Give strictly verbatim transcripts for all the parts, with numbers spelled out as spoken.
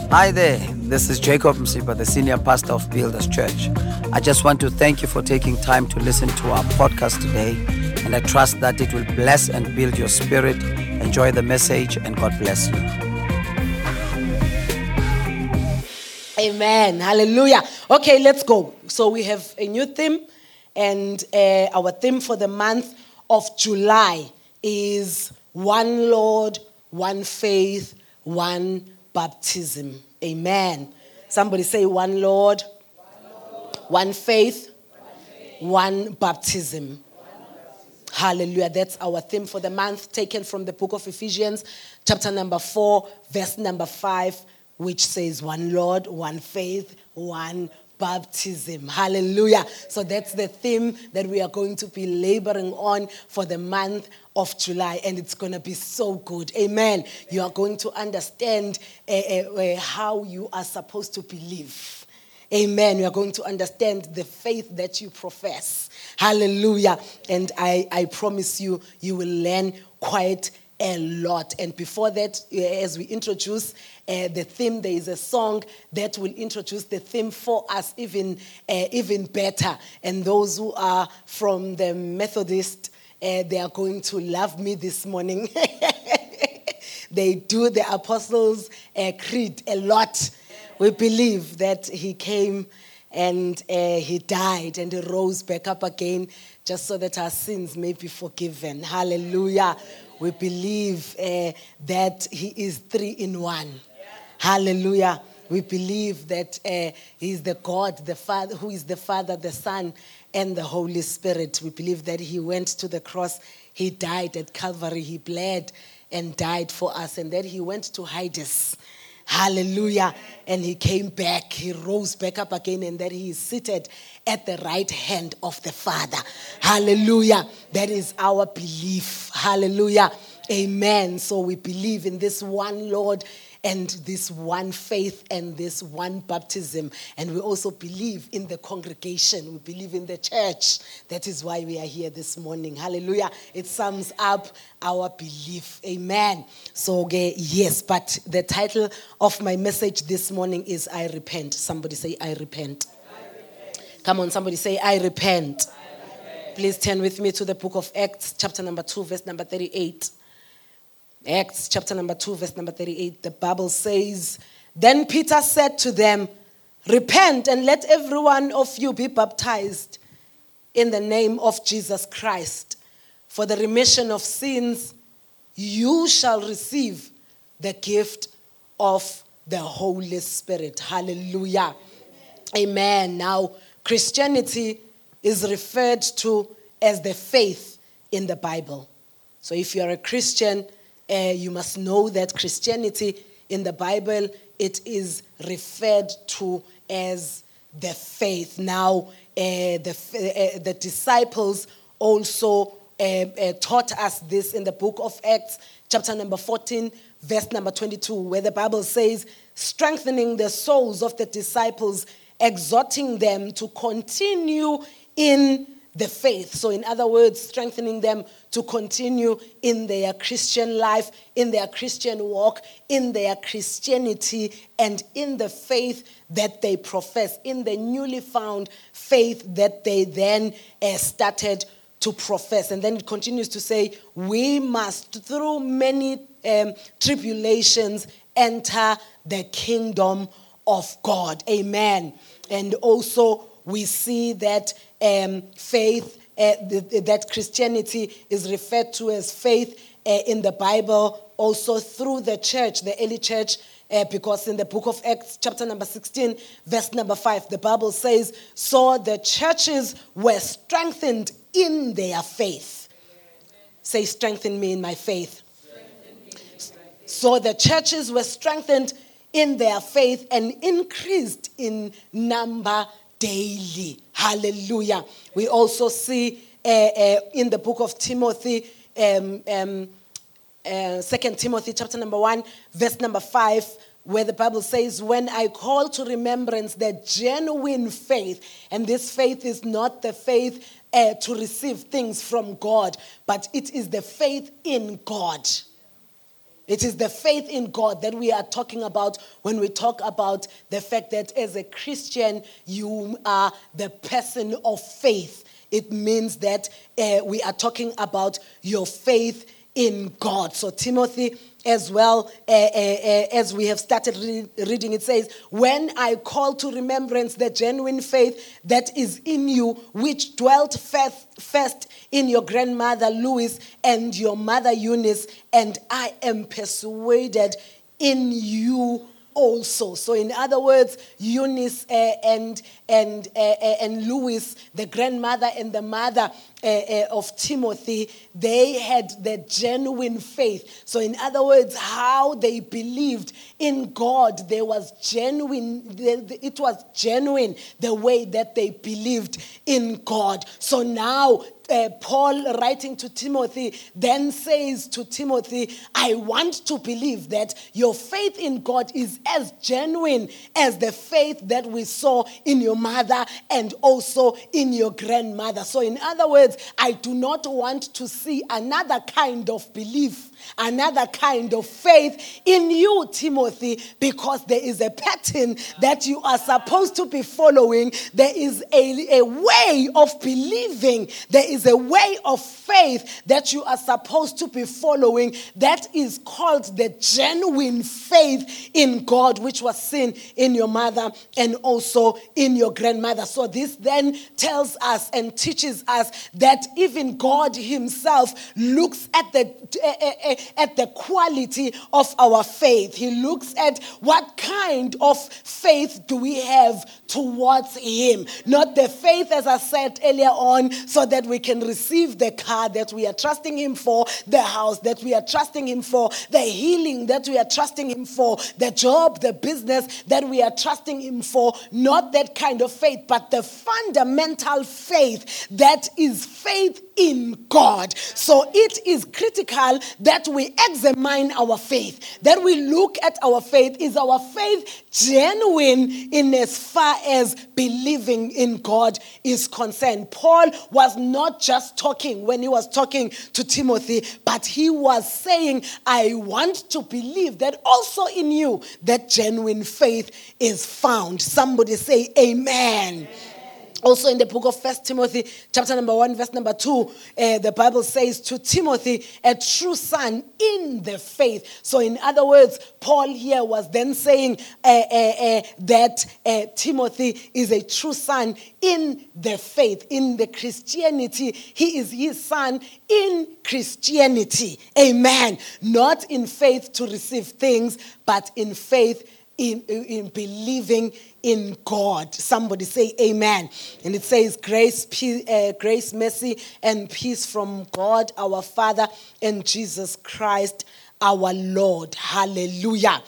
Hi there, this is Jacob Msipa, the senior pastor of Builders Church. I just want to thank you for taking time to listen to our podcast today, and I trust that it will bless and build your spirit. Enjoy the message, and God bless you. Amen. Hallelujah. Okay, let's go. So we have a new theme, and uh, our theme for the month of July is one Lord, one faith, one baptism. Amen. Somebody say one Lord, one, Lord, one faith, one, faith, one baptism. One baptism. Hallelujah. That's our theme for the month, taken from the book of Ephesians, chapter number four, verse number five, which says one Lord, one faith, one baptism. Hallelujah. So that's the theme that we are going to be laboring on for the month of July, and it's going to be so good. Amen. You are going to understand uh, uh, uh, how you are supposed to believe. Amen. You are going to understand the faith that you profess. Hallelujah. And I, I promise you, you will learn quite a lot. And before that, as we introduce uh, the theme, there is a song that will introduce the theme for us even, uh, even better. And those who are from the Methodist, uh, they are going to love me this morning. They do the Apostles' uh, Creed a lot. We believe that he came and uh, he died and he rose back up again just so that our sins may be forgiven. Hallelujah. We believe uh, that he is three in one. Yeah. Hallelujah. We believe that uh, he is the God, the Father, who is the Father, the Son, and the Holy Spirit. We believe that he went to the cross, he died at Calvary, he bled and died for us, and that he went to Hades. Hallelujah. And he came back, he rose back up again, and that he is seated at the right hand of the Father. Hallelujah. That is our belief. Hallelujah. Amen. So we believe in this one Lord and this one faith and this one baptism. And we also believe in the congregation. We believe in the church. That is why we are here this morning. Hallelujah. It sums up our belief. Amen. So, okay, yes, but the title of my message this morning is I Repent. Somebody say, I repent. I repent. Come on, somebody say, I repent. I repent. Please turn with me to the book of Acts, chapter number two, verse number thirty-eight. Acts chapter number two, verse number thirty-eight, the Bible says, Then Peter said to them, Repent and let every one of you be baptized in the name of Jesus Christ. For the remission of sins, you shall receive the gift of the Holy Spirit. Hallelujah. Amen. Amen. Now, Christianity is referred to as the faith in the Bible. So if you're a Christian, Uh, you must know that Christianity in the Bible, it is referred to as the faith. Now, uh, the, uh, the disciples also uh, uh, taught us this in the book of Acts, chapter number fourteen, verse number twenty-two, where the Bible says, strengthening the souls of the disciples, exhorting them to continue in the faith. So in other words, strengthening them to continue in their Christian life, in their Christian walk, in their Christianity, and in the faith that they profess, in the newly found faith that they then uh, started to profess. And then it continues to say, we must, through many um, tribulations, enter the kingdom of God. Amen. And also we see that Um, faith, uh, th- that Christianity is referred to as faith uh, in the Bible, also through the church, the early church, uh, because in the book of Acts, chapter number sixteen, verse number five, the Bible says, so the churches were strengthened in their faith. Amen. Say, strengthen me in my faith. So the churches were strengthened in their faith and increased in number daily. Hallelujah. We also see uh, uh, in the book of Timothy, um, um, uh, Second Timothy chapter number one, verse number five, where the Bible says, when I call to remembrance the genuine faith, and this faith is not the faith uh, to receive things from God, but it is the faith in God. It is the faith in God that we are talking about when we talk about the fact that as a Christian, you are the person of faith. It means that uh, we are talking about your faith in God. So Timothy, as well, uh, uh, uh, as we have started re- reading, it says, when I call to remembrance the genuine faith that is in you, which dwelt first, first in your grandmother Lois and your mother Eunice, and I am persuaded in you also. So in other words, Eunice uh, and and uh, uh, and Lois, the grandmother and the mother uh, uh, of Timothy, they had the genuine faith. So in other words, how they believed in God, there was genuine. It was genuine the way that they believed in God. So now, Uh, Paul writing to Timothy then says to Timothy, I want to believe that your faith in God is as genuine as the faith that we saw in your mother and also in your grandmother. So in other words, I do not want to see another kind of belief, another kind of faith in you, Timothy, because there is a pattern that you are supposed to be following. There is a, a way of believing. There is a way of faith that you are supposed to be following that is called the genuine faith in God, which was seen in your mother and also in your grandmother. So this then tells us and teaches us that even God himself looks at the uh, uh, at the quality of our faith. He looks at what kind of faith do we have towards him. Not the faith, as I said earlier on, so that we can receive the car that we are trusting him for, the house that we are trusting him for, the healing that we are trusting him for, the job, the business that we are trusting him for. Not that kind of faith, but the fundamental faith that is faith in God. So it is critical that we examine our faith, that we look at our faith. Is our faith genuine in as far as believing in God is concerned? Paul was not just talking when he was talking to Timothy, but he was saying, I want to believe that also in you that genuine faith is found. Somebody say amen. Amen. Also in the book of First Timothy, chapter number one, verse number two, uh, the Bible says to Timothy, a true son in the faith. So in other words, Paul here was then saying uh, uh, uh, that uh, Timothy is a true son in the faith, in the Christianity. He is his son in Christianity. Amen. Not in faith to receive things, but in faith in, in believing in God. Somebody say amen. And it says grace, peace, uh, grace, mercy, and peace from God our Father and Jesus Christ our Lord. Hallelujah.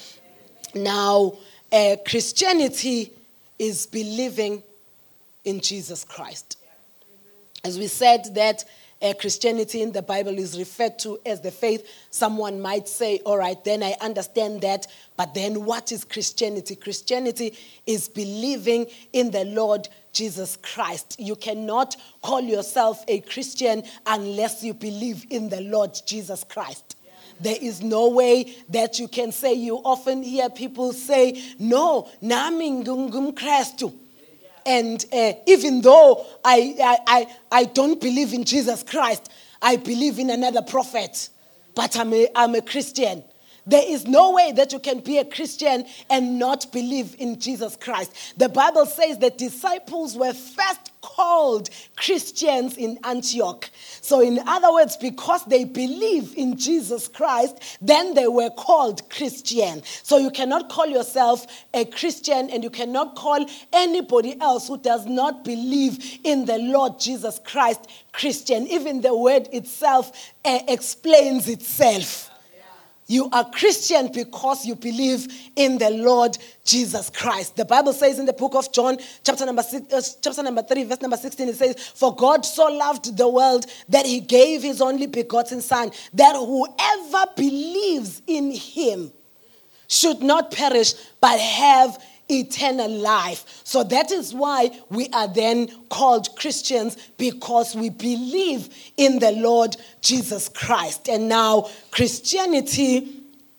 Now, uh, Christianity is believing in Jesus Christ. As we said that Uh, Christianity in the Bible is referred to as the faith. Someone might say, all right, then I understand that, but then what is Christianity? Christianity is believing in the Lord Jesus Christ. You cannot call yourself a Christian unless you believe in the Lord Jesus Christ. There is no way that you can say. You often hear people say, no, nami ngum Christu. And uh, even though I, I, I, I don't believe in Jesus Christ, I believe in another prophet, but I'm a, I'm a Christian. There is no way that you can be a Christian and not believe in Jesus Christ. The Bible says that disciples were first called Christians in Antioch. So in other words, because they believe in Jesus Christ, then they were called Christian. So you cannot call yourself a Christian and you cannot call anybody else who does not believe in the Lord Jesus Christ Christian. Even the word itself uh, explains itself. You are Christian because you believe in the Lord Jesus Christ. The Bible says in the book of John, chapter number six, uh, chapter number three, verse number sixteen, it says, for God so loved the world that he gave his only begotten son, that whoever believes in him should not perish, but have eternal life. So that is why we are then called Christians, because we believe in the Lord Jesus Christ. And now Christianity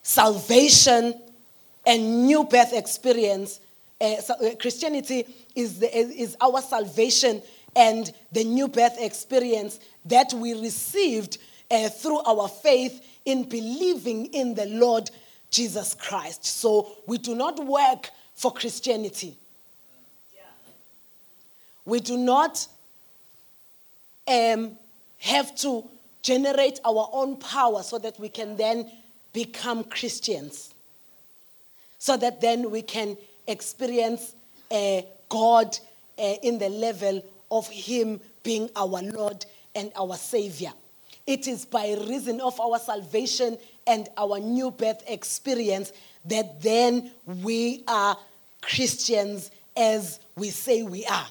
salvation and new birth experience. Uh, so, uh, Christianity is, the, is our salvation and the new birth experience that we received uh, through our faith in believing in the Lord Jesus Christ. So we do not work for Christianity. We do not um, have to generate our own power so that we can then become Christians. So that then we can experience uh, God uh, in the level of Him being our Lord and our Savior. It is by reason of our salvation and our new birth experience that then we are Christians as we say we are.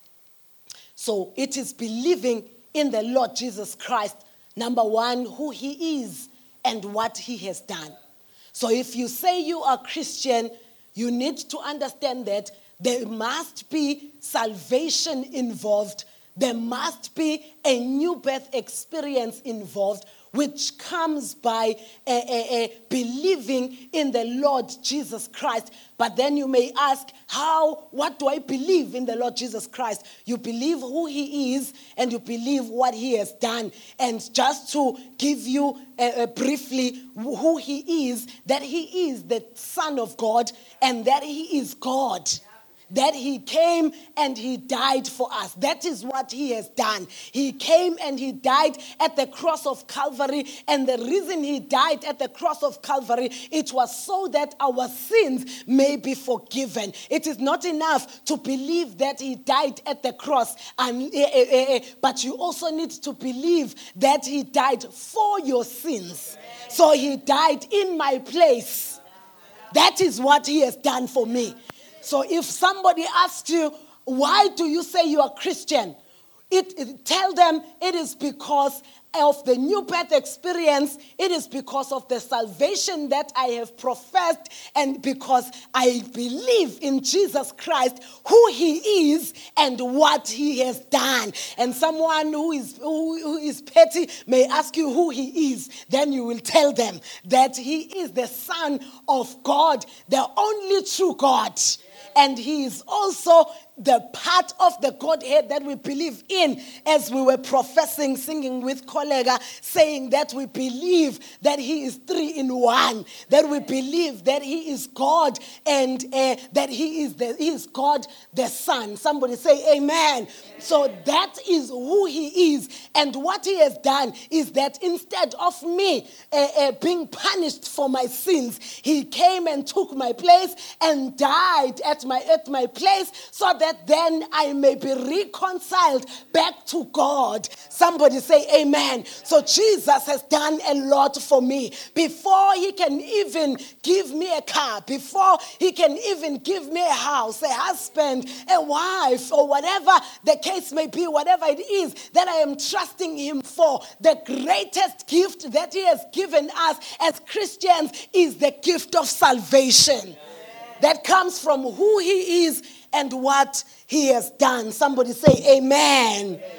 So it is believing in the Lord Jesus Christ, number one, who He is and what He has done. So if you say you are Christian, you need to understand that there must be salvation involved. There must be a new birth experience involved, which comes by a, a, a believing in the Lord Jesus Christ. But then you may ask, how, what do I believe in the Lord Jesus Christ? You believe who He is and you believe what He has done. And just to give you uh, uh, briefly who He is, that He is the Son of God and that He is God. That He came and He died for us. That is what He has done. He came and He died at the cross of Calvary. And the reason He died at the cross of Calvary, it was so that our sins may be forgiven. It is not enough to believe that He died at the cross, and, uh, uh, uh, but you also need to believe that He died for your sins. So He died in my place. That is what He has done for me. So if somebody asks you, why do you say you are Christian? It, it, tell them it is because of the new birth experience. It is because of the salvation that I have professed and because I believe in Jesus Christ, who He is and what He has done. And someone who is, who, who is petty may ask you who He is. Then you will tell them that He is the Son of God, the only true God. And He is also the part of the Godhead that we believe in, as we were professing, singing with Kollega, saying that we believe that He is three in one, that we believe that He is God and uh, that He is the He is God the Son. Somebody say amen. So that is who He is, and what He has done is that instead of me uh, uh, being punished for my sins, He came and took my place and died at my at my place, so that then I may be reconciled back to God. Somebody say amen. So Jesus has done a lot for me. Before He can even give me a car, before He can even give me a house, a husband, a wife, or whatever the case may be, whatever it is that I am trusting Him for, the greatest gift that He has given us as Christians is the gift of salvation. That comes from who He is and what He has done. Somebody say amen. Amen.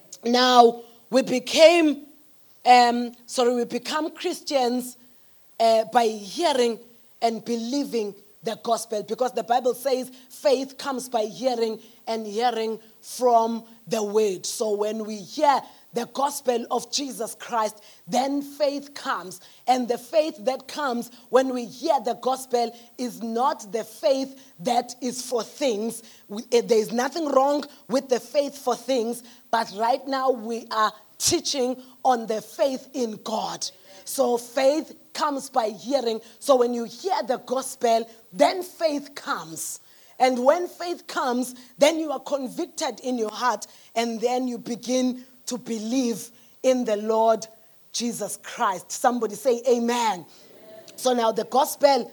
Now, we became, um, sorry, we become Christians uh, by hearing and believing the gospel, because the Bible says faith comes by hearing and hearing from the word. So when we hear the gospel of Jesus Christ, then faith comes. And the faith that comes when we hear the gospel is not the faith that is for things. There is nothing wrong with the faith for things, but right now we are teaching on the faith in God. So faith comes by hearing. So when you hear the gospel, then faith comes. And when faith comes, then you are convicted in your heart, and then you begin to believe in the Lord Jesus Christ. Somebody say amen. Amen. So now the gospel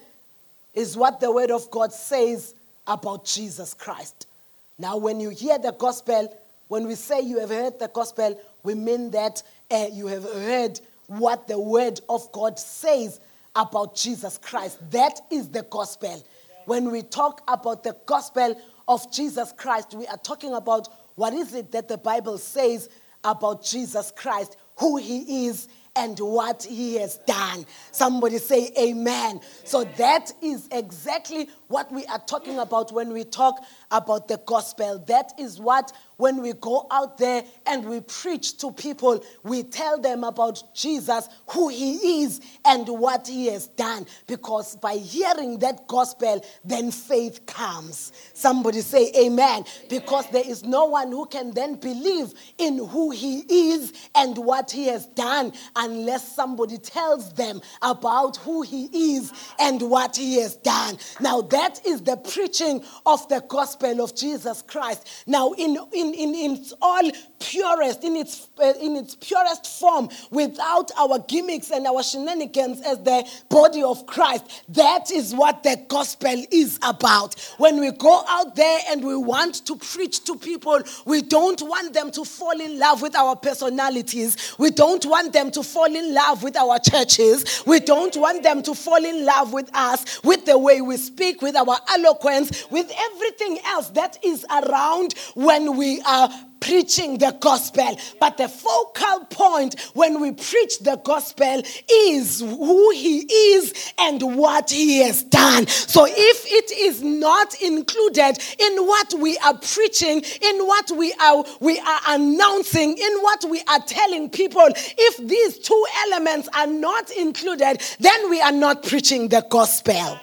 is what the word of God says about Jesus Christ. Now when you hear the gospel, when we say you have heard the gospel, we mean that uh, you have heard what the word of God says about Jesus Christ. That is the gospel. When we talk about the gospel of Jesus Christ, we are talking about what is it that the Bible says about Jesus Christ, who He is and what he has done. Somebody say amen. So that is exactly what we are talking about when we talk about the gospel. That is what, when we go out there and we preach to people, we tell them about Jesus, who he is and what he has done. Because by hearing that gospel, then faith comes. Somebody say amen. Because there is no one who can then believe in who he is and what he has done unless somebody tells them about who he is and what he has done. Now that is the preaching of the gospel of Jesus Christ. Now in, in, in, in its all purest, in its, uh, in its purest form, without our gimmicks and our shenanigans as the body of Christ, that is what the gospel is about. When we go out there and we want to preach to people, we don't want them to fall in love with our personalities. We don't want them to fall in love with our churches. We don't want them to fall in love with us, with the way we speak, with our eloquence, with everything else that is around when we are preaching the gospel. But the focal point when we preach the gospel is who he is and what he has done. So if it is not included in what we are preaching, in what we are we are announcing, in what we are telling people, if these two elements are not included, then we are not preaching the gospel.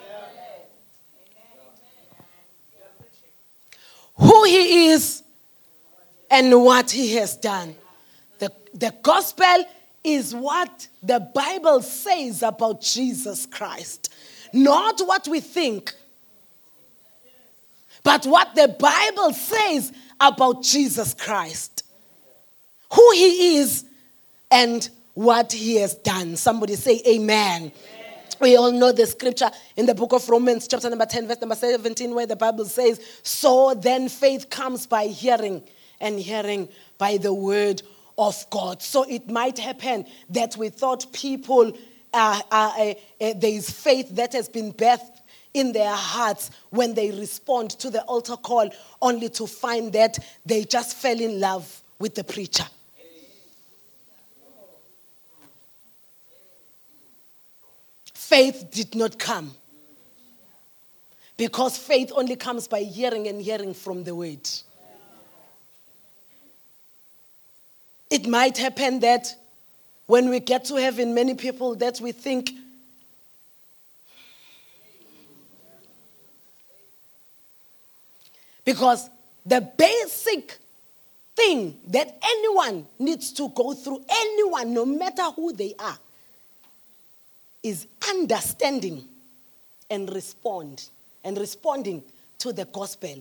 Who he is and what he has done. The, the gospel is what the Bible says about Jesus Christ. Not what we think, but what the Bible says about Jesus Christ. Who he is and what he has done. Somebody say amen. Amen. We all know the scripture in the book of Romans, chapter number ten, verse number seventeen, where the Bible says, so then faith comes by hearing, and hearing by the word of God. So it might happen that we thought people, uh, uh, uh, uh, there is faith that has been birthed in their hearts when they respond to the altar call, only to find that they just fell in love with the preacher. Faith did not come. Because faith only comes by hearing and hearing from the word. It might happen that when we get to heaven, many people that we think, because the basic thing that anyone needs to go through, anyone, no matter who they are, is understanding and respond and responding to the gospel.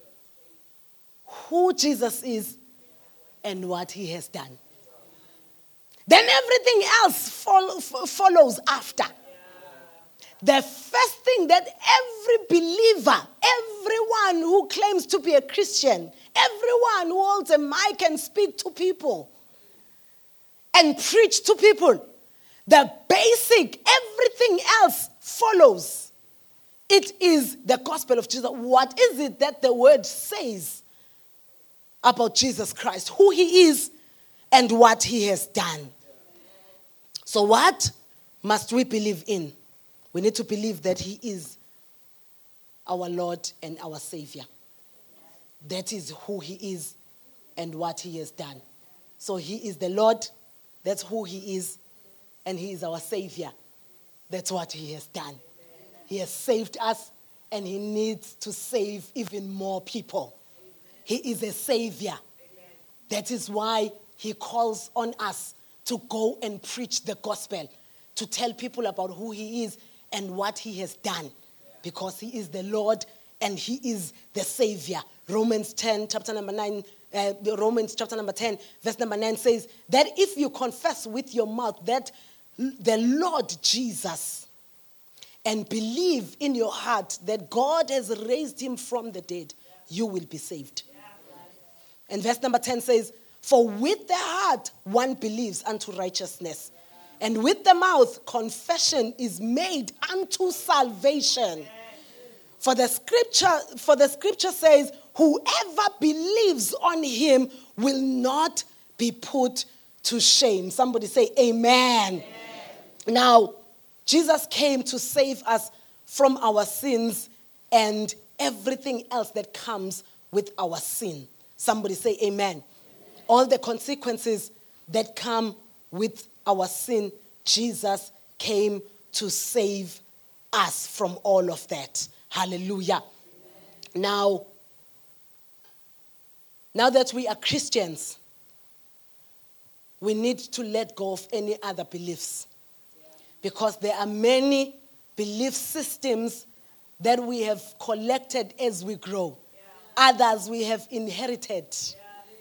Who Jesus is and what he has done. Then everything else follow, follows after. The first thing that every believer, everyone who claims to be a Christian, everyone who holds a mic and speak to people and preach to people, the basic, everything else follows. It is the gospel of Jesus. What is it that the word says about Jesus Christ? Who he is and what he has done. So what must we believe in? We need to believe that he is our Lord and our Savior. That is who he is and what he has done. So he is the Lord. That's who he is. And he is our Savior. That's what he has done. He has saved us, and he needs to save even more people. He is a Savior. That is why he calls on us to go and preach the gospel, to tell people about who he is and what he has done, because he is the Lord and he is the Savior. Romans ten, chapter number nine, uh, Romans chapter number ten, verse number nine says that if you confess with your mouth that the Lord Jesus and believe in your heart that God has raised him from the dead, you will be saved. And verse number ten says, for with the heart one believes unto righteousness, and with the mouth confession is made unto salvation. For the scripture, for the scripture says, whoever believes on him will not be put to shame. Somebody say amen. Amen. Now, Jesus came to save us from our sins and everything else that comes with our sin. Somebody say amen. Amen. All the consequences that come with our sin, Jesus came to save us from all of that. Hallelujah. Amen. Now, now that we are Christians, we need to let go of any other beliefs. Yeah. Because there are many belief systems that we have collected as we grow. Yeah. Others we have inherited. Yeah.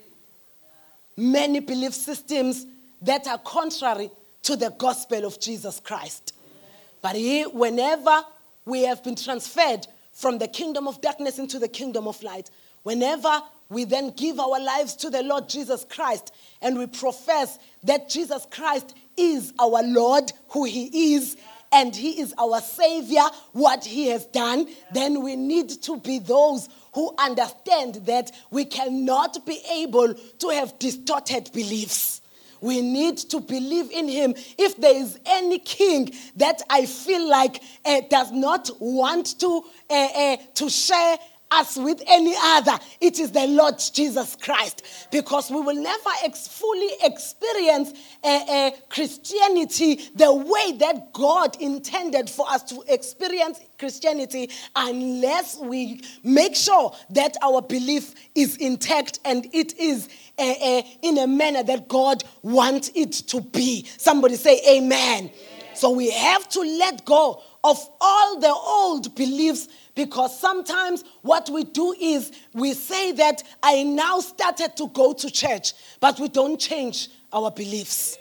Many belief systems that are contrary to the gospel of Jesus Christ. Yeah. But he, whenever we have been transferred from the kingdom of darkness into the kingdom of light, whenever we then give our lives to the Lord Jesus Christ and we profess that Jesus Christ is our Lord, who he is, and he is our Savior, what he has done, then we need to be those who understand that we cannot be able to have distorted beliefs. We need to believe in him. If there is any king that I feel like uh, does not want to, uh, uh, to share us with any other, it is the Lord Jesus Christ, because we will never ex- fully experience uh, uh, Christianity the way that God intended for us to experience Christianity unless we make sure that our belief is intact and it is uh, uh, in a manner that God wants it to be. Somebody say amen. Amen. So we have to let go of all the old beliefs, because sometimes what we do is we say that I now started to go to church, but we don't change our beliefs.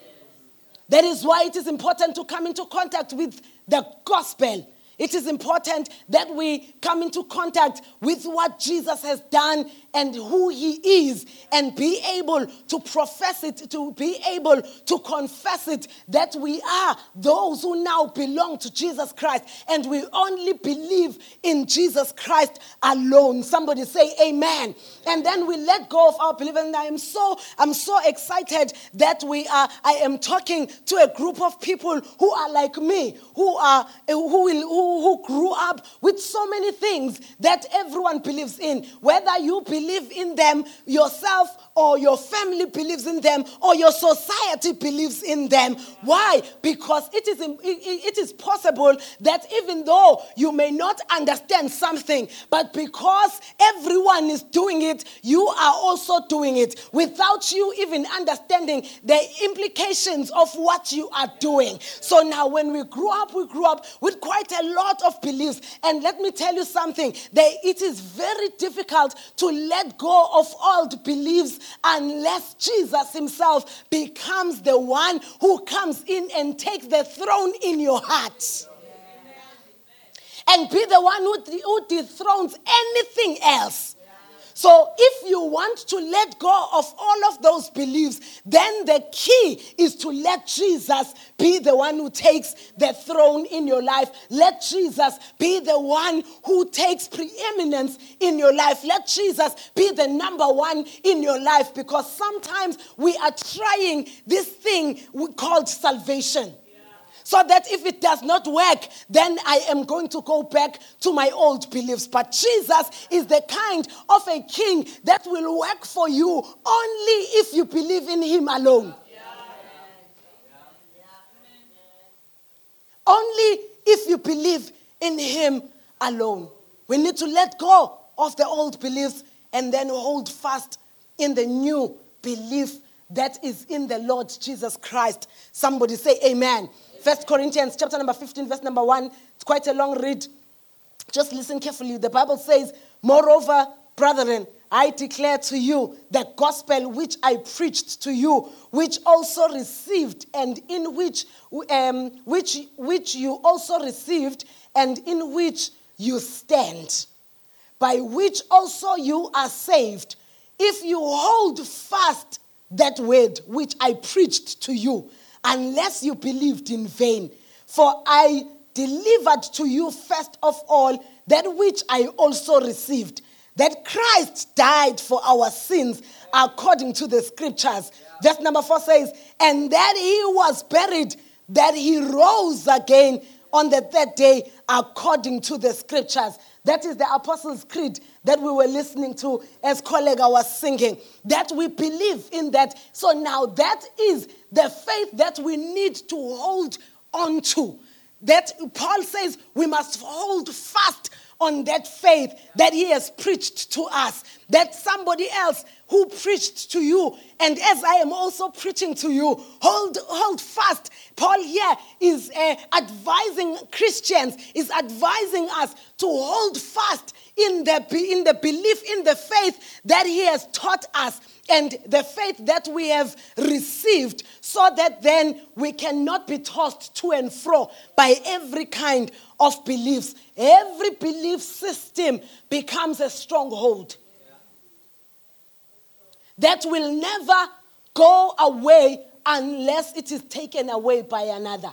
That is why it is important to come into contact with the gospel. It is important that we come into contact with what Jesus has done and who he is, and be able to profess it, to be able to confess it, that we are those who now belong to Jesus Christ, and we only believe in Jesus Christ alone. Somebody say amen. And then we let go of our belief. And I am so, I'm so excited that we are, I am talking to a group of people who are like me, who are, who will, who, who grew up with so many things that everyone believes in. Whether you believe in them yourself, or your family believes in them, or your society believes in them. Why? Because it is, it is possible that even though you may not understand something, but because everyone is doing it, you are also doing it without you even understanding the implications of what you are doing. So now when we grew up, we grew up with quite a lot of beliefs. And let me tell you something, that it is very difficult to let go of old beliefs unless Jesus himself becomes the one who comes in and takes the throne in your heart. And be the one who, who dethrones anything else. So if you want to let go of all of those beliefs, then the key is to let Jesus be the one who takes the throne in your life. Let Jesus be the one who takes preeminence in your life. Let Jesus be the number one in your life, because sometimes we are trying this thing called salvation. So that if it does not work, then I am going to go back to my old beliefs. But Jesus is the kind of a king that will work for you only if you believe in him alone. Yeah. Yeah. Only if you believe in him alone. We need to let go of the old beliefs and then hold fast in the new belief that is in the Lord Jesus Christ. Somebody say amen. First Corinthians chapter number fifteen, verse number one. It's quite a long read. Just listen carefully. The Bible says, moreover, brethren, I declare to you the gospel which I preached to you, which also received, and in which, um, which, which you also received, and in which you stand, by which also you are saved, if you hold fast that word which I preached to you, unless you believed in vain. For I delivered to you first of all that which I also received, that Christ died for our sins according to the scriptures. Verse number four says, and that he was buried, that he rose again on the third day according to the scriptures. That is the Apostles' Creed that we were listening to as colleague was singing. That we believe in that. So now that is the faith that we need to hold on to. That Paul says we must hold fast on that faith that he has preached to us. That somebody else who preached to you, and as I am also preaching to you, hold hold fast. Paul here is uh, advising Christians, is advising us to hold fast in the, in the belief, in the faith that he has taught us, and the faith that we have received, so that then we cannot be tossed to and fro by every kind of beliefs. Every belief system becomes a stronghold that will never go away unless it is taken away by another.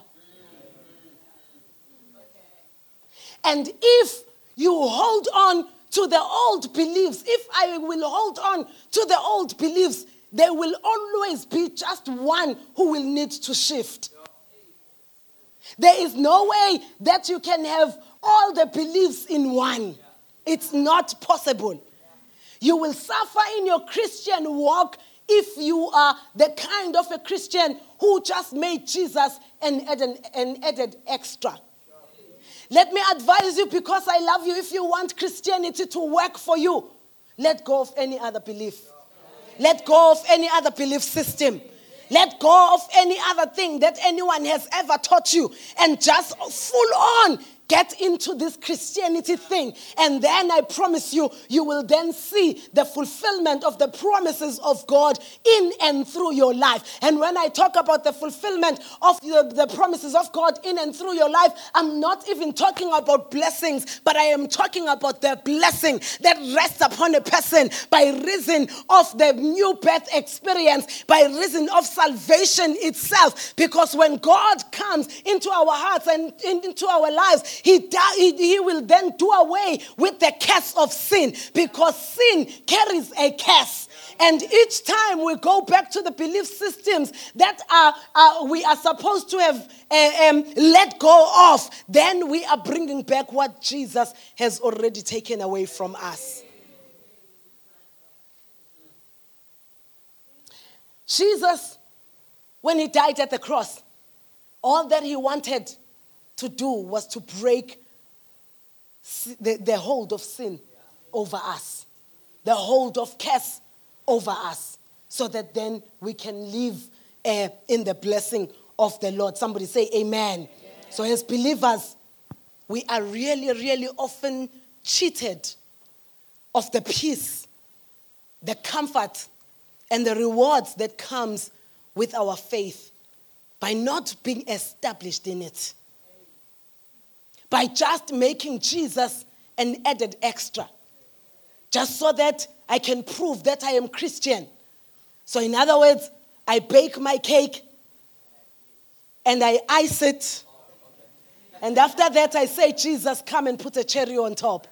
And if you hold on to the old beliefs, if I will hold on to the old beliefs, there will always be just one who will need to shift. There is no way that you can have all the beliefs in one. It's not possible. You will suffer in your Christian walk if you are the kind of a Christian who just made Jesus and added, and added extra. Let me advise you, because I love you, if you want Christianity to work for you, let go of any other belief. Let go of any other belief system. Let go of any other thing that anyone has ever taught you, and just full on get into this Christianity thing. And then I promise you, you will then see the fulfillment of the promises of God in and through your life. And when I talk about the fulfillment of the, the promises of God in and through your life, I'm not even talking about blessings, but I am talking about the blessing that rests upon a person by reason of the new birth experience, by reason of salvation itself. Because when God comes into our hearts and into our lives, He, he, he will then do away with the curse of sin, because sin carries a curse. And each time we go back to the belief systems that are, are we are supposed to have uh, um, let go of, then we are bringing back what Jesus has already taken away from us. Jesus, when he died at the cross, all that he wanted to do was to break the, the hold of sin over us, the hold of curse over us, so that then we can live uh, in the blessing of the Lord. Somebody say amen. Amen. So as believers, we are really, really often cheated of the peace, the comfort, and the rewards that comes with our faith by not being established in it. By just making Jesus an added extra. Just so that I can prove that I am Christian. So in other words, I bake my cake and I ice it. And after that I say, Jesus, come and put a cherry on top.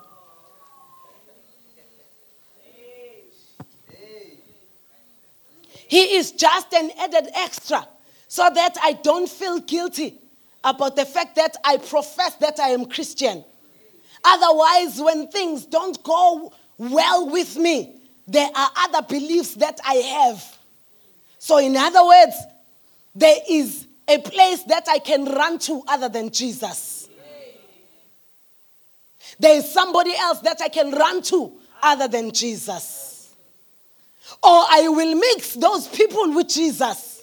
He is just an added extra so that I don't feel guilty about the fact that I profess that I am Christian. Otherwise, when things don't go well with me, there are other beliefs that I have. So in other words, there is a place that I can run to other than Jesus. There is somebody else that I can run to other than Jesus. Or I will mix those people with Jesus.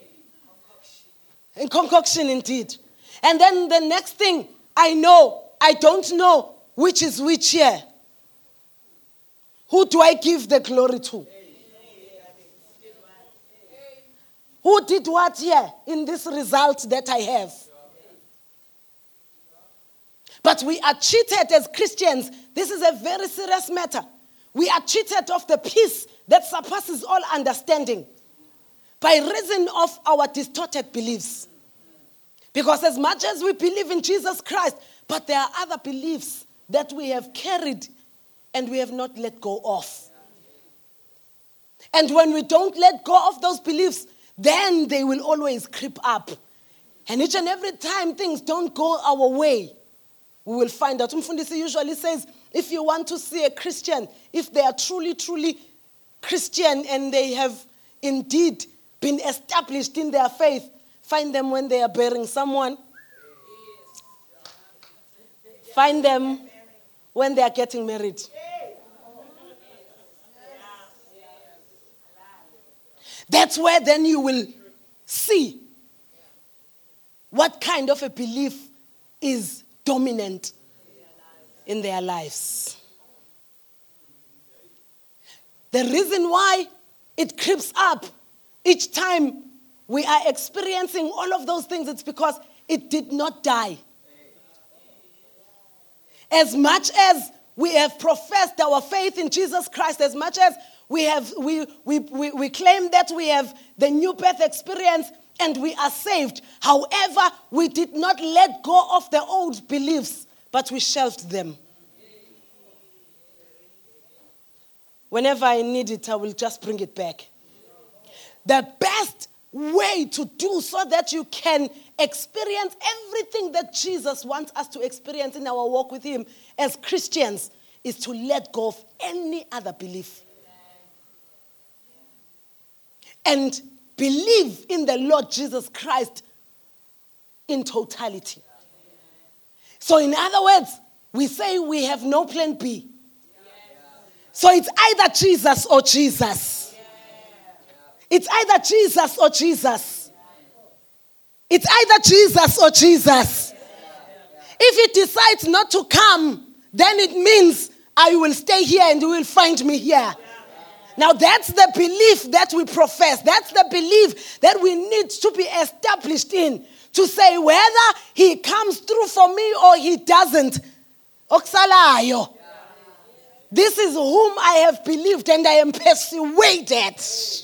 In concoction indeed. And then the next thing I know, I don't know which is which here. Who do I give the glory to? Who did what here in this result that I have? But we are cheated as Christians. This is a very serious matter. We are cheated of the peace that surpasses all understanding by reason of our distorted beliefs. Because as much as we believe in Jesus Christ, but there are other beliefs that we have carried and we have not let go of. And when we don't let go of those beliefs, then they will always creep up. And each and every time things don't go our way, we will find out. Umfundisi usually says, if you want to see a Christian, if they are truly, truly Christian and they have indeed been established in their faith, find them when they are bearing someone. Find them when they are getting married. That's where then you will see what kind of a belief is dominant in their lives. The reason why it creeps up each time we are experiencing all of those things, it's because it did not die. As much as we have professed our faith in Jesus Christ, as much as we have we we we, we claim that we have the new birth experience and we are saved, however, we did not let go of the old beliefs, but we shelved them. Whenever I need it, I will just bring it back. The best way to do so that you can experience everything that Jesus wants us to experience in our walk with him as Christians is to let go of any other belief. And believe in the Lord Jesus Christ in totality. So in other words, we say we have no plan B. So it's either Jesus or Jesus. It's either Jesus or Jesus. It's either Jesus or Jesus. If he decides not to come, then it means I will stay here and you will find me here. Now that's the belief that we profess. That's the belief that we need to be established in. To say whether he comes through for me or he doesn't. Oksalayo. This is whom I have believed and I am persuaded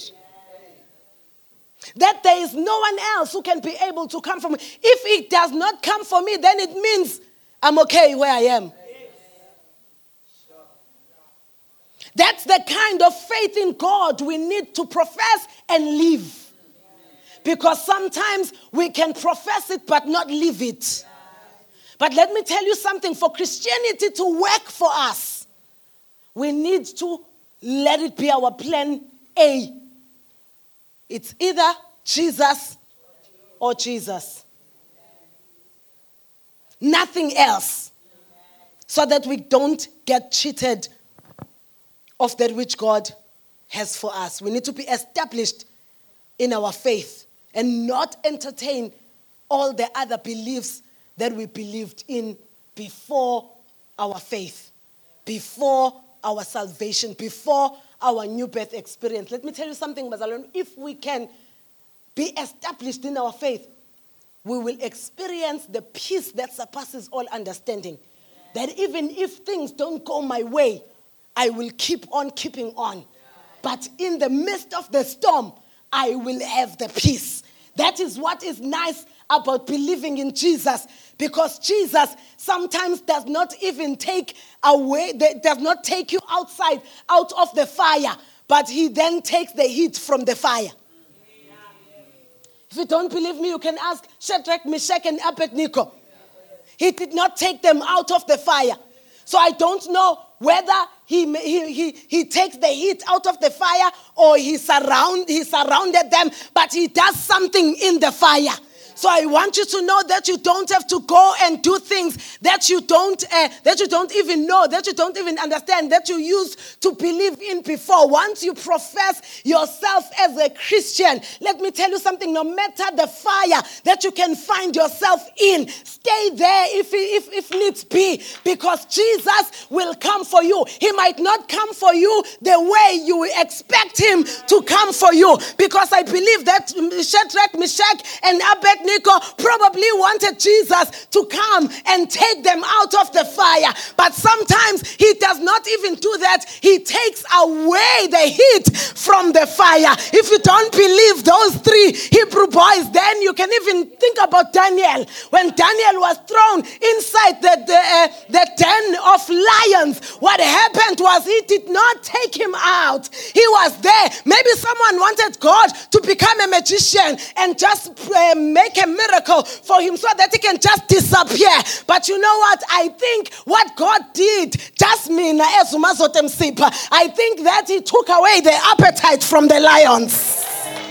that there is no one else who can be able to come for me. If it does not come for me, then it means I'm okay where I am. That's the kind of faith in God we need to profess and live. Because sometimes we can profess it but not live it. But let me tell you something. For Christianity to work for us, we need to let it be our plan A. It's either Jesus or Jesus. Nothing else. So that we don't get cheated of that which God has for us. We need to be established in our faith and not entertain all the other beliefs that we believed in before our faith, before our salvation, before our new birth experience. Let me tell you something, Bazalwane. If we can be established in our faith, we will experience the peace that surpasses all understanding. That even if things don't go my way, I will keep on keeping on. But in the midst of the storm, I will have the peace. That is what is nice about believing in Jesus. Because Jesus sometimes does not even take away, does not take you outside, out of the fire. But he then takes the heat from the fire. If you don't believe me, you can ask Shadrach, Meshach, and Abednego. He did not take them out of the fire. So I don't know whether he, he, he, he takes the heat out of the fire or he, surround, he surrounded them, but he does something in the fire. So I want you to know that you don't have to go and do things that you don't uh, that you don't even know, that you don't even understand, that you used to believe in before. Once you profess yourself as a Christian, let me tell you something, no matter the fire that you can find yourself in, stay there if, if, if needs be, because Jesus will come for you. He might not come for you the way you expect him to come for you, because I believe that Shadrach, Meshach, and Abednego probably wanted Jesus to come and take them out of the fire. But sometimes he does not even do that. He takes away the heat from the fire. If you don't believe those three Hebrew boys, then you can even think about Daniel. When Daniel was thrown inside the, the, uh, the den of of lions. What happened was he did not take him out. He was there. Maybe someone wanted God to become a magician and just uh, make a miracle for him so that he can just disappear. But you know what? I think what God did, just me, I think that he took away the appetite from the lions.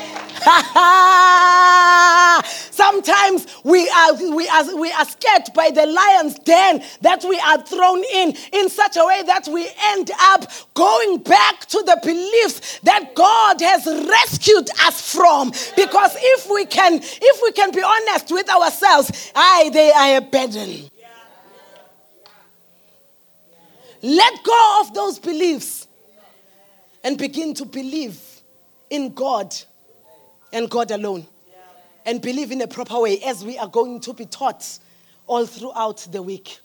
Sometimes we are, we, are, we are scared by the lion's den that we are thrown in, in such a way that we end up going back to the beliefs that God has rescued us from. Because if we can, if we can be honest with ourselves, I, they are a burden. Let go of those beliefs and begin to believe in God and God alone. And believe in a proper way, as we are going to be taught all throughout the week.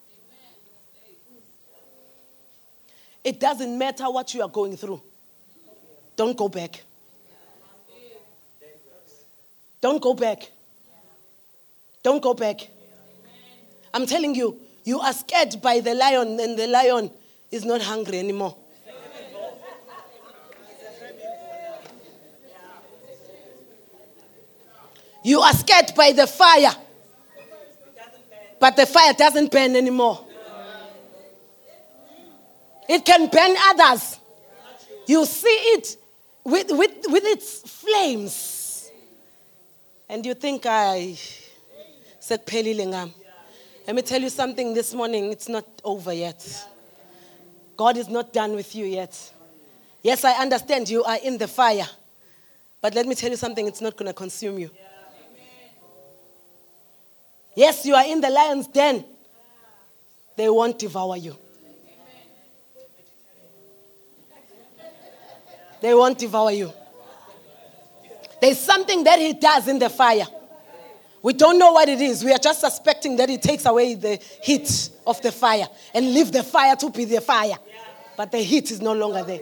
It doesn't matter what you are going through. Don't go back. Don't go back. Don't go back. I'm telling you, you are scared by the lion, and the lion is not hungry anymore. You are scared by the fire, but the fire doesn't burn anymore. It can burn others. You see it with, with, with its flames. And you think, I said, let me tell you something this morning, it's not over yet. God is not done with you yet. Yes, I understand you are in the fire, but let me tell you something, it's not going to consume you. Yes, you are in the lion's den. They won't devour you. They won't devour you. There's something that he does in the fire. We don't know what it is. We are just suspecting that he takes away the heat of the fire and leave the fire to be the fire. But the heat is no longer there.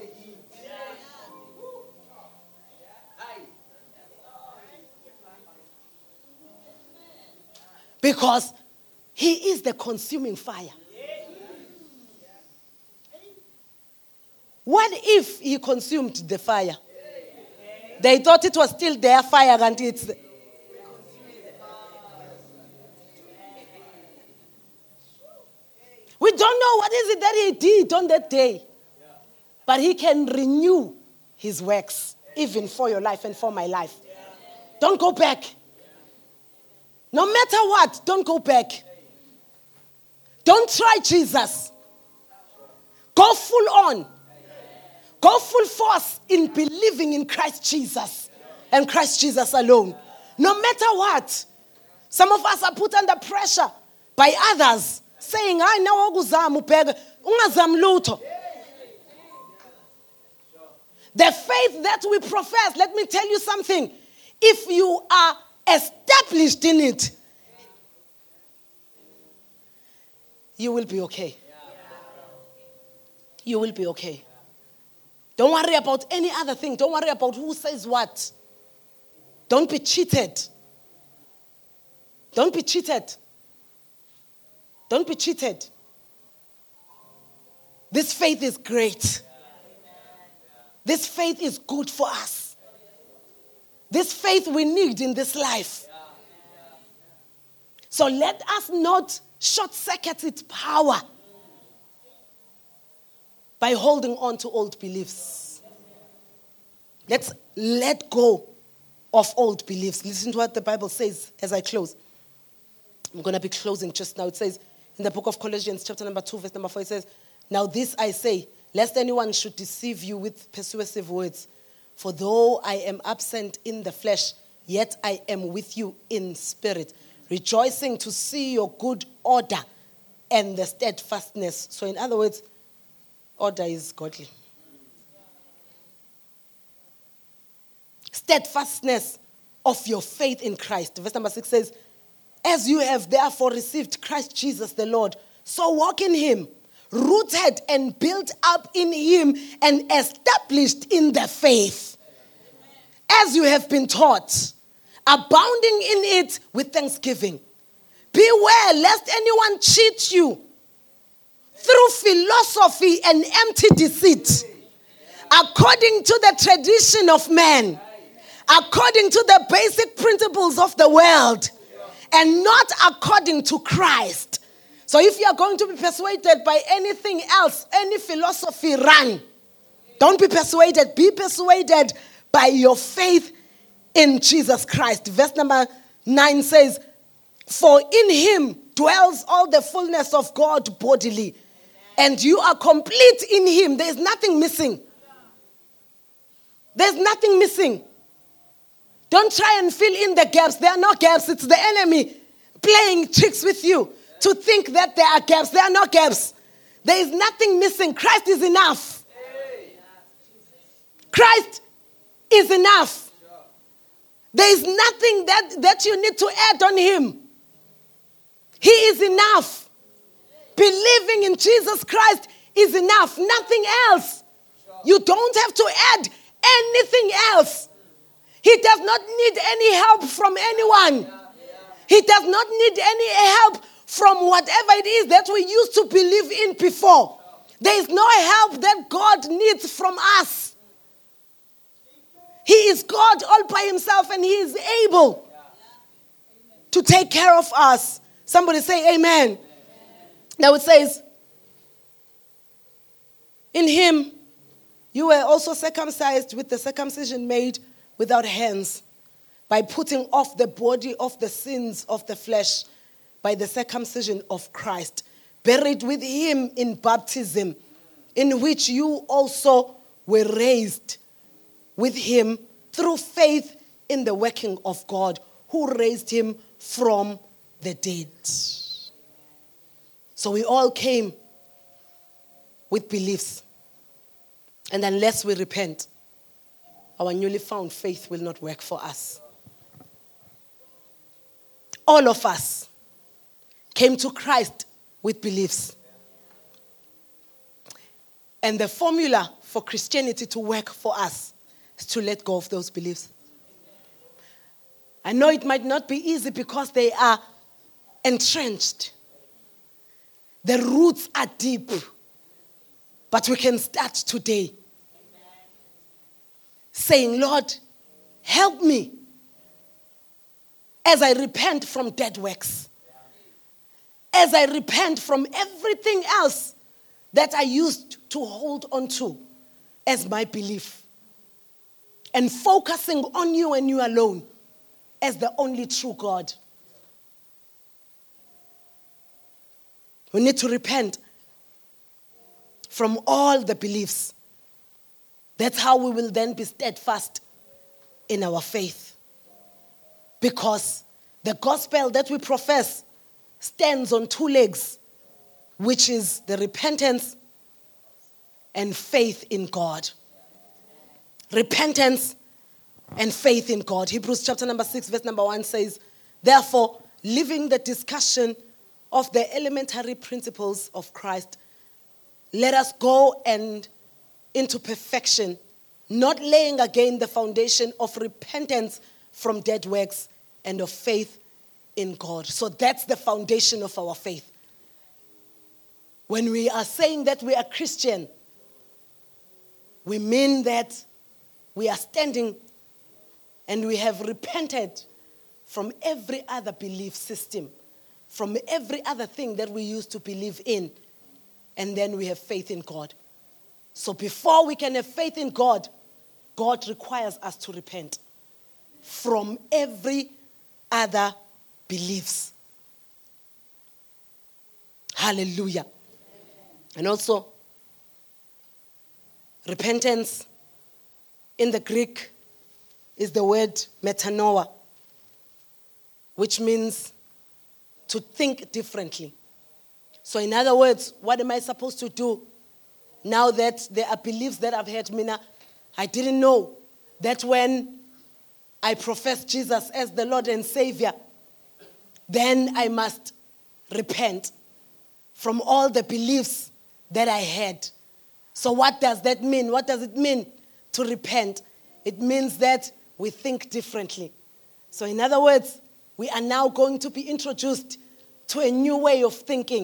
Because he is the consuming fire. What if he consumed the fire? They thought it was still their fire and it's... We don't know what is it that he did on that day. But he can renew his works, even for your life and for my life. Don't go back. No matter what, don't go back. Don't try Jesus. Go full on. Go full force in believing in Christ Jesus and Christ Jesus alone. No matter what. Some of us are put under pressure by others saying, I know ungazam lutho. The faith that we profess, let me tell you something. If you are established in it, you will be okay. You will be okay. Don't worry about any other thing. Don't worry about who says what. Don't be cheated. Don't be cheated. Don't be cheated. This faith is great. This faith is good for us. This faith we need in this life. So let us not short-circuit its power by holding on to old beliefs. Let's let go of old beliefs. Listen to what the Bible says as I close. I'm going to be closing just now. It says in the book of Colossians, chapter number two, verse number four, it says, now this I say, lest anyone should deceive you with persuasive words. For though I am absent in the flesh, yet I am with you in spirit, rejoicing to see your good order and the steadfastness. So in other words, order is godly. Steadfastness of your faith in Christ. Verse number six says, as you have therefore received Christ Jesus the Lord, so walk in him, rooted and built up in him and established in the faith, as you have been taught, abounding in it with thanksgiving. Beware lest anyone cheat you through philosophy and empty deceit, according to the tradition of man, according to the basic principles of the world, and not according to Christ. So if you are going to be persuaded by anything else, any philosophy, run. Don't be persuaded. Be persuaded by your faith in Jesus Christ. Verse number nine says, for in him dwells all the fullness of God bodily, and you are complete in him. There's nothing missing. There's nothing missing. Don't try and fill in the gaps. There are no gaps. It's the enemy playing tricks with you to think that there are gaps. There are no gaps. There is nothing missing. Christ is enough. Christ is enough. There is nothing that, that you need to add on him. He is enough. Believing in Jesus Christ is enough. Nothing else. You don't have to add anything else. He does not need any help from anyone. He does not need any help from whatever it is that we used to believe in before. There is no help that God needs from us. He is God all by himself, and he is able to take care of us. Somebody say amen. Amen. Now it says, in him you were also circumcised with the circumcision made without hands, by putting off the body of the sins of the flesh by the circumcision of Christ, buried with him in baptism, in which you also were raised with him through faith in the working of God, who raised him from the dead. So we all came with beliefs. And unless we repent, our newly found faith will not work for us. All of us came to Christ with beliefs. And the formula for Christianity to work for us is to let go of those beliefs. I know it might not be easy because they are entrenched. The roots are deep. But we can start today saying, Lord, help me as I repent from dead works. As I repent from everything else that I used to hold on to as my belief. And focusing on you and you alone as the only true God. We need to repent from all the beliefs. That's how we will then be steadfast in our faith. Because the gospel that we profess stands on two legs, which is the repentance and faith in God. Repentance and faith in God. Hebrews chapter number six, verse number one says, therefore, leaving the discussion of the elementary principles of Christ, let us go and into perfection, not laying again the foundation of repentance from dead works and of faith in God. So that's the foundation of our faith. When we are saying that we are Christian, we mean that we are standing and we have repented from every other belief system, from every other thing that we used to believe in, and then we have faith in God. So before we can have faith in God, God requires us to repent from every other beliefs. Hallelujah. And also, repentance in the Greek is the word metanoia, which means to think differently. So in other words, what am I supposed to do now that there are beliefs that I've had? Mina, I didn't know that when I profess Jesus as the Lord and Savior, then I must repent from all the beliefs that I had. So what does that mean? What does it mean to repent? It means that we think differently. So in other words, we are now going to be introduced to a new way of thinking.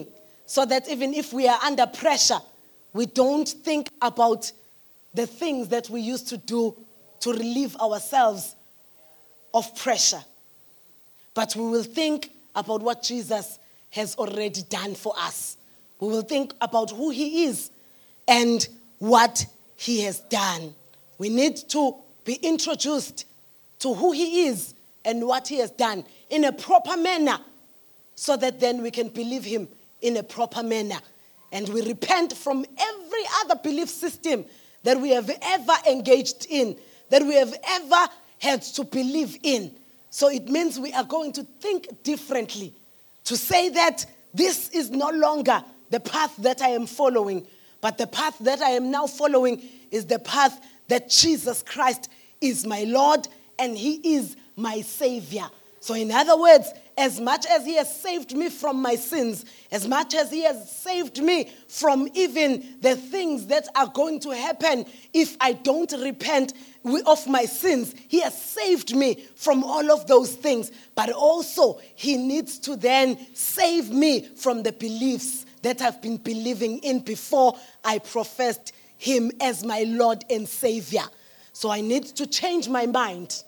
so that even if we are under pressure, we don't think about the things that we used to do to relieve ourselves of pressure. But we will think about what Jesus has already done for us. We will think about who he is and what he has done. We need to be introduced to who he is and what he has done in a proper manner, so that then we can believe him in a proper manner. And we repent from every other belief system that we have ever engaged in, that we have ever had to believe in. So it means we are going to think differently, to say that this is no longer the path that I am following, but the path that I am now following is the path that Jesus Christ is my Lord and he is my Savior. So in other words, as much as he has saved me from my sins, as much as he has saved me from even the things that are going to happen if I don't repent of my sins, he has saved me from all of those things. But also, he needs to then save me from the beliefs that I've been believing in before I professed him as my Lord and Savior. So I need to change my mind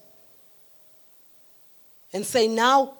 and say, now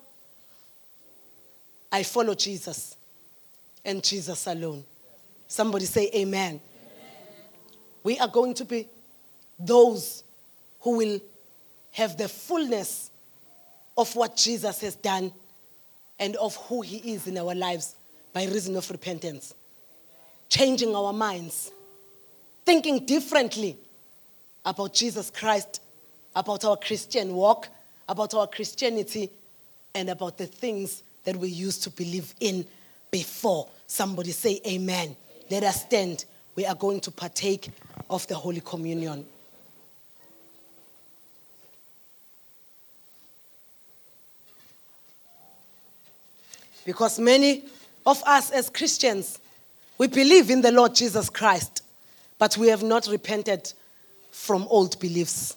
I follow Jesus and Jesus alone. Somebody say amen. Amen. We are going to be those who will have the fullness of what Jesus has done and of who he is in our lives by reason of repentance. Changing our minds, thinking differently about Jesus Christ, about our Christian walk, about our Christianity, and about the things that we used to believe in before. Somebody say amen. Let us stand. We are going to partake of the Holy Communion. Because many of us as Christians, we believe in the Lord Jesus Christ, but we have not repented from old beliefs.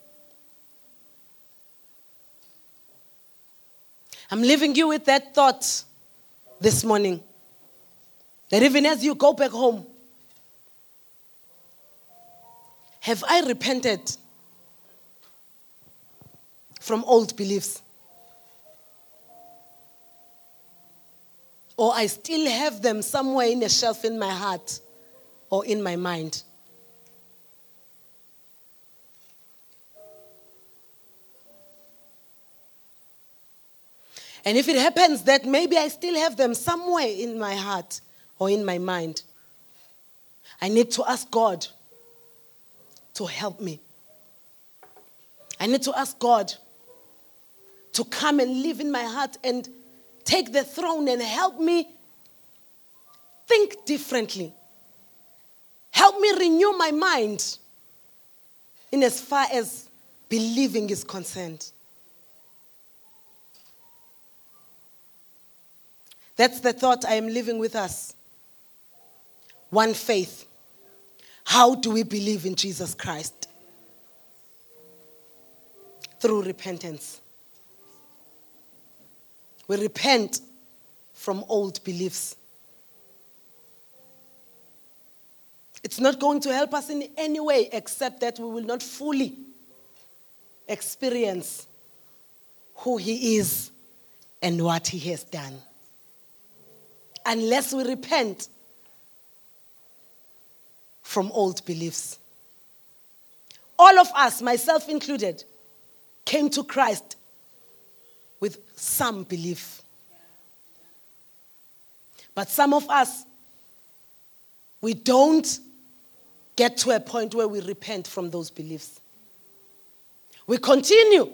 I'm leaving you with that thought this morning, that even as you go back home, have I repented from old beliefs? Or I still have them somewhere in a shelf in my heart or in my mind? And if it happens that maybe I still have them somewhere in my heart or in my mind, I need to ask God to help me. I need to ask God to come and live in my heart and take the throne and help me think differently. Help me renew my mind in as far as believing is concerned. That's the thought I am leaving with us. One faith. How do we believe in Jesus Christ? Through repentance. We repent from old beliefs. It's not going to help us in any way except that we will not fully experience who he is and what he has done. Unless we repent from old beliefs. All of us, myself included, came to Christ with some belief. But some of us, we don't get to a point where we repent from those beliefs. We continue,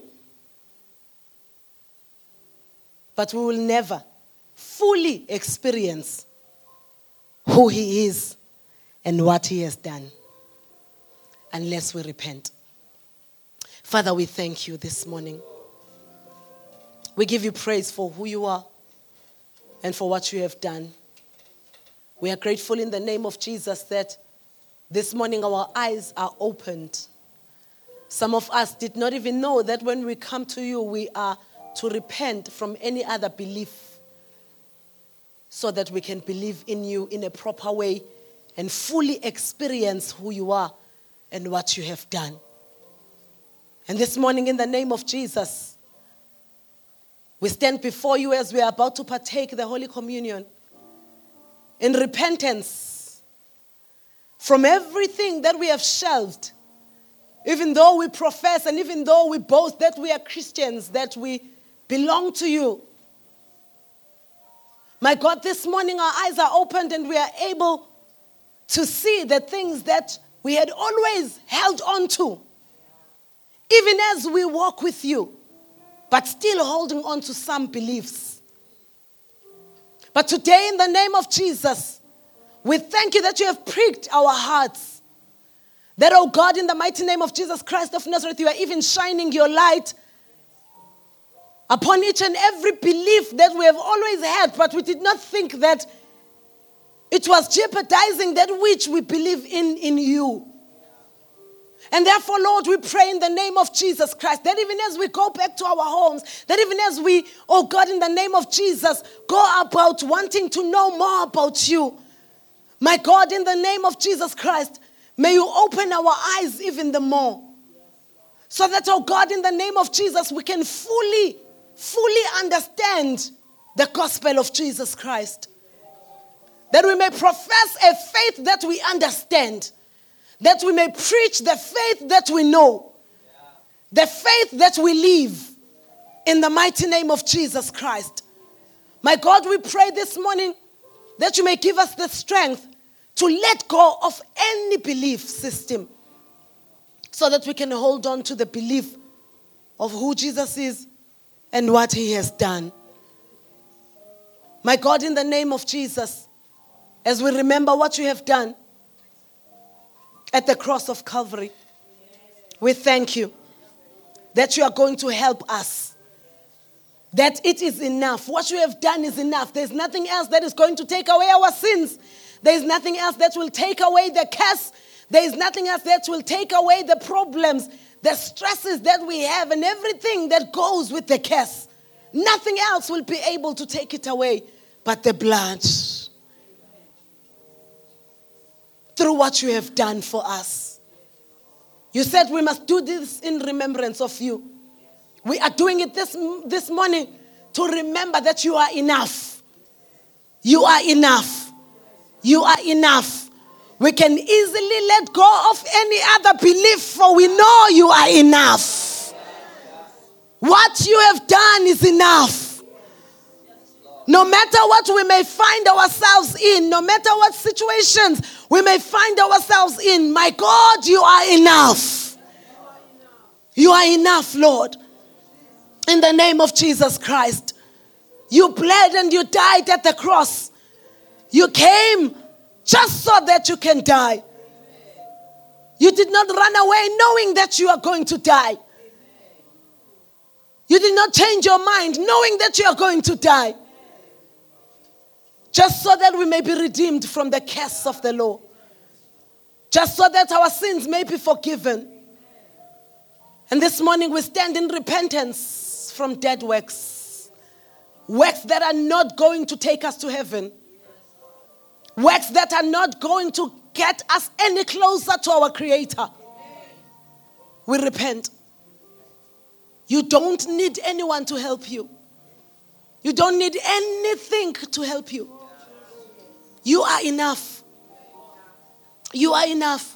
but we will never fully experience who he is and what he has done unless we repent. Father, we thank you this morning. We give you praise for who you are and for what you have done. We are grateful in the name of Jesus that this morning our eyes are opened. Some of us did not even know that when we come to you, we are to repent from any other belief. so that we can believe in you in a proper way and fully experience who you are and what you have done. And this morning, in the name of Jesus, we stand before you as we are about to partake the Holy Communion in repentance from everything that we have shelved, even though we profess and even though we boast that we are Christians, that we belong to you. My God, this morning our eyes are opened and we are able to see the things that we had always held on to, even as we walk with you, but still holding on to some beliefs. But today, in the name of Jesus, we thank you that you have pricked our hearts. That, oh God, in the mighty name of Jesus Christ of Nazareth, you are even shining your light upon each and every belief that we have always had, but we did not think that it was jeopardizing that which we believe in in you. And therefore, Lord, we pray in the name of Jesus Christ that even as we go back to our homes, that even as we, oh God, in the name of Jesus, go about wanting to know more about you, my God, in the name of Jesus Christ, may you open our eyes even the more. So that, oh God, in the name of Jesus, we can fully, fully understand the gospel of Jesus Christ. That we may profess a faith that we understand. That we may preach the faith that we know. The faith that we live. In the mighty name of Jesus Christ. My God, we pray this morning that you may give us the strength to let go of any belief system so that we can hold on to the belief of who Jesus is and what he has done. My God, in the name of Jesus, as we remember what you have done at the cross of Calvary, we thank you that you are going to help us. That it is enough. What you have done is enough. There's nothing else that is going to take away our sins. There is nothing else that will take away the curse. There is nothing else that will take away the problems, the stresses that we have, and everything that goes with the curse. Nothing else will be able to take it away but the blood. Through what you have done for us. You said we must do this in remembrance of you. We are doing it this, this morning to remember that you are enough. You are enough. You are enough. We can easily let go of any other belief, for we know you are enough. What you have done is enough. No matter what we may find ourselves in, no matter what situations we may find ourselves in, my God, you are enough. You are enough, Lord. In the name of Jesus Christ. You bled and you died at the cross. You came just so that you can die. You did not run away knowing that you are going to die. You did not change your mind knowing that you are going to die. Just so that we may be redeemed from the curse of the law. Just so that our sins may be forgiven. And this morning we stand in repentance from dead works. Works that are not going to take us to heaven. Works that are not going to get us any closer to our Creator. We repent. You don't need anyone to help you. You don't need anything to help you. You are enough. You are enough.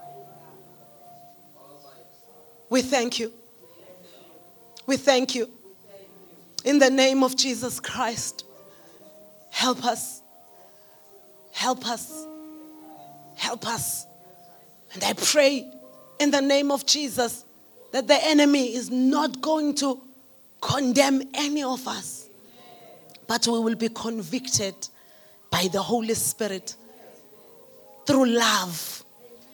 We thank you. We thank you. In the name of Jesus Christ, help us. Help us. Help us. And I pray in the name of Jesus that the enemy is not going to condemn any of us, but we will be convicted by the Holy Spirit through love.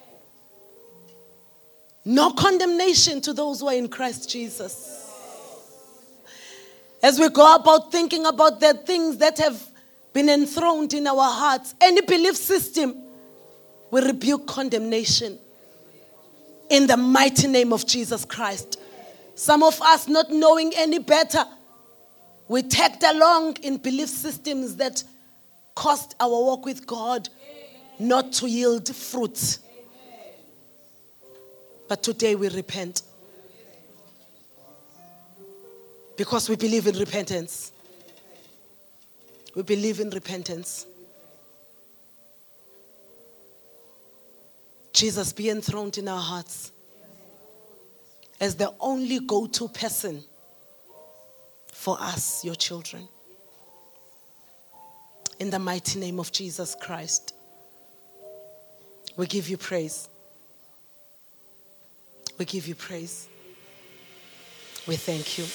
No condemnation to those who are in Christ Jesus. As we go about thinking about the things that have been enthroned in our hearts, any belief system, we rebuke condemnation in the mighty name of Jesus Christ. Some of us, not knowing any better, we tagged along in belief systems that caused our walk with God not to yield fruit. But today we repent. Because we believe in repentance. We believe in repentance. Jesus, be enthroned in our hearts as the only go-to person for us, your children. In the mighty name of Jesus Christ, we give you praise. We give you praise. We thank you.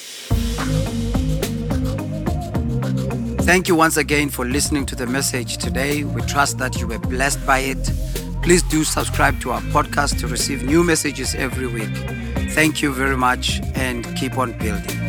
Thank you once again for listening to the message today. We trust that you were blessed by it. Please do subscribe to our podcast to receive new messages every week. Thank you very much and keep on building.